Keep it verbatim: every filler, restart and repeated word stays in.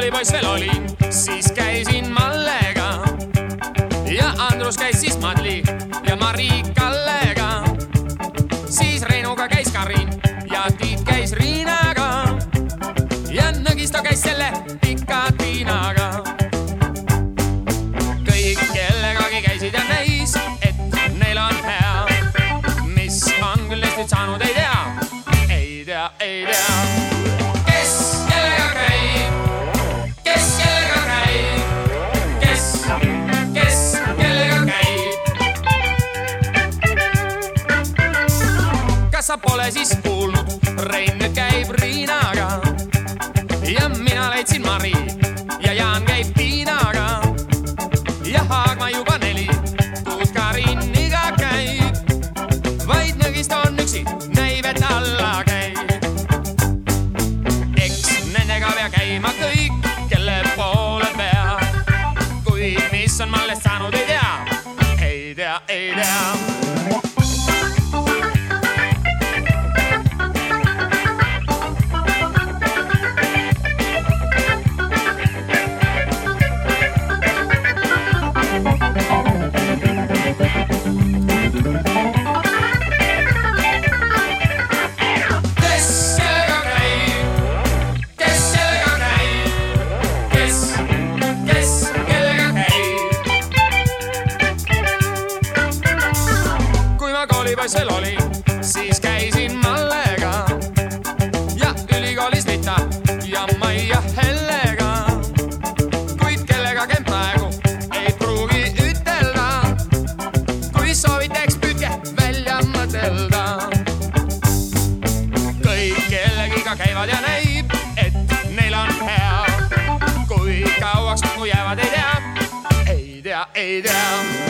koolipoiss veel olin, siis käisin Mallega ja Andrus käis siis Madli ja Mari Kallega. Siis Reinuga käis Karin ja Tiit käis Riinaga ja Nõgisto käis selle pika Tiinaga. Kõik kellegagi käisid ja näis, et neil on hea. Mis on küll neist nüüd saanud, ei tea, ei tea, ei tea. Kes kellega käib, kes kellega käib, kes, kes kellega käib. Kas sa pole siis kuulnud, Rein nüüd käib Riinaga ja mina leidsin Mari ja Jaan käib Tiinaga ja Haagma juba neli, kus Kariniga käib. Vaid Nõgisto on üksi, näib, et alla käib. Eks nendega pea käima kõik, kelle poole peab. Kuid mis on mallest saanud, ei tea, ei tea, ei tea. Koolipoissel oli, siis käisin Mallega ja ülikoolis Rita ja Maia Hellega. Kuid kellega käin praegu, ei pruugi ütelda. Kui soovite, eks püüdke välja mõtelda. Kõik kellegiga käivad ja näib, et neil on hea. Kui kauaks kui jäävad, ei tea, ei tea, ei tea.